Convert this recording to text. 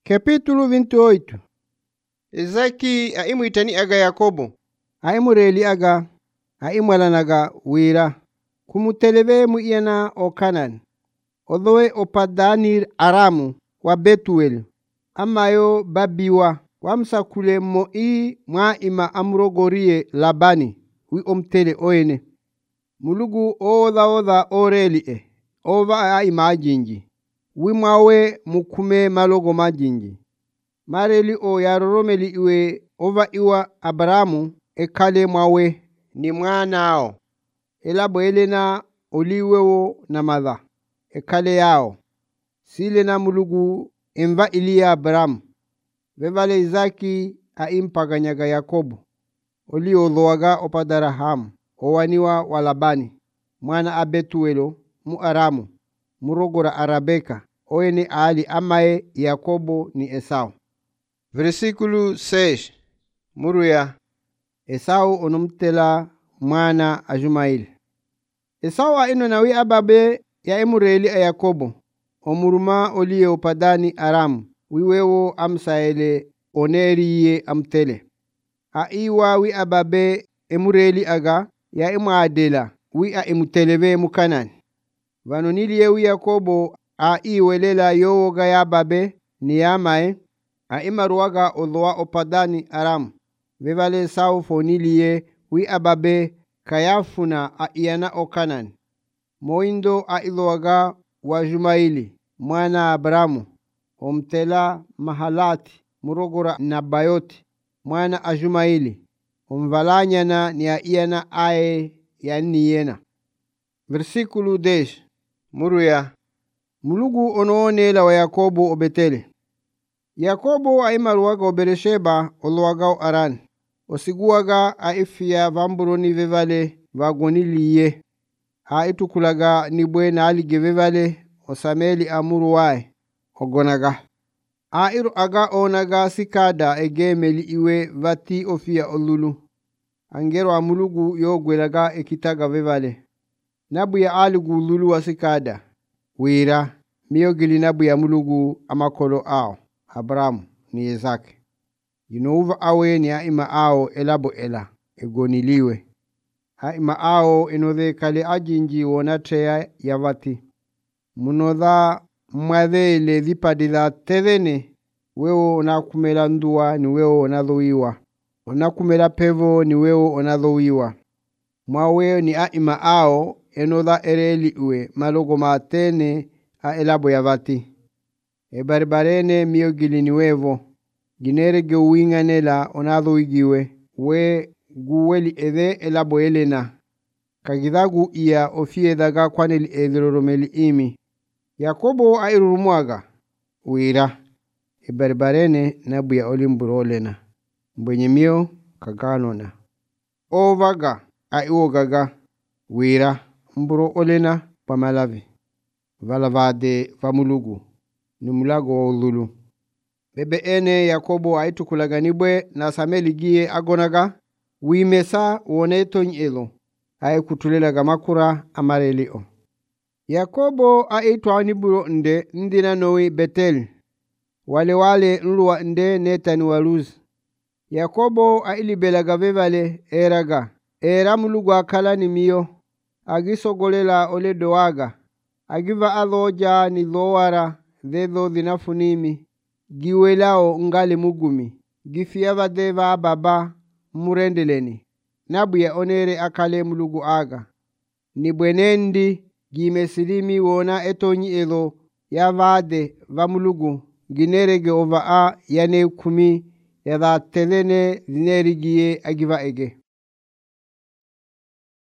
Capítulo 28. Izaki aimwitani aga Yakobo. Aimureli aga, aimwalanaga wira. Kumuteleve muiyana o Kanan. Odhoe o Padanir Aramu wa Betuel. Amayo babiwa. Wamsakule moi mwa ima amrogorie Labani. Wi omtele oene. Mulugu oodha orelie. Ova aima ajinji. Wimwawe mukume malogo majinji. Mareli o yaroromeli iwe ova iwa Abrahamu ekale mwawe Ni mwanao. elabo elena oliwewo na madha ekale yao sile na mulugu emva ilia Abrahamu vevale Izaki aimpaganyaga Yakobo oli odhoaga opadarahamu owaniwa wa Labani mwana abetuelo mu Aramu murogora Arabeka oene ali amae Yakobo ni Esau. Versículo 6. Muruya. Esau onumtela mwana Ajumaili. Esau aino nawi ababe ya emureli a Yakobo. Omuruma oliye upadani Aramu. Wiwewo amsaele oneriye amtele. Aiwa wi ababe emureli aga ya emuadela wi a emuteleve mukanani. Vanoniliye wi Yakobo aiwelela yowoga ya ababe ni yamae. Aimaruaga odhoa opadani Aramu. Vevale Esau foniliye wi ababe kayafuna aiana o Kanani. Moindo aidhoaga wa Jumaili mwana Abrahamu. Omtela Mahalati murogora Nabayoti mwana Ajumaili. Omvalanyana ni aiana ae yaniyena. Versículo 10. Muruya. Mulugu onoonela wa Yakobo obetele. Yakobo aimaruaga o Beresheba oloaga o Aran. Osiguaga aifia vamburoni vevale vagoniliye. Aitukulaga nibwe na alige vevale osameli amuruwae ogonaga. Airu aga onaga sikada egemeli iwe vati ofia olulu. Angero amulugu yogwelaga ekitaga vevale. Nabu ya aligu lulu wa sikada. Wira miyogili nabu ya mulugu amakolo ao. Abrahamu ni Izaki. Yinouva awe ni aima ao elabo ela egoniliwe. Aima ao enodhe kale ajinji wonatea yavati. Munodha mwadhele dhipadila tevene. Wewo onakumela ndua ni wewo onadhoiwa. Onakumela pevo ni wewo onadhoiwa. Mwawe ni aima ao enodha ereli uwe malogo matene a elabo yavati. Ebaribarene miyogili ni wevo. Ginere ge uinganela onadho igiwe. We guweli edhe elabo elena. Kagidhagu iya ofie daga kwaneli edhiloromeli imi. Yakobo airurumuaga. Wira. Ebaribarene nabu ya olimburo olena. Mbwenye mio kaganona. Ovaga aiwogaga. Wira. Mburo olena pamalavi. Valavade vamulugu. Numulago wa ululu. Bebe ene Yakobo aitukulaga nibwe na sameli gie agonaga. Wimesa woneto nyelo. Aikutulelaga makura amarelio. Yakobo aitwa niburo nde ndina nowi Betel. Wale nluwa nde netani waluz. Yakobo ailibelaga vevale eraga. Era mulugu akala ni miyo. Agisogolela ole doaga. Agiva adhoja ni dhowara. Dhedho dhinafunimi. Giwelao ngale mugumi. Gifiava deva baba murendeleni. Nabuya onere akale mulugu aga. Nibwenendi gimesilimi wona etonyi elo yavade va mulugu. Ginerege ova a yane kumi yadha telene zinerigie agiva ege.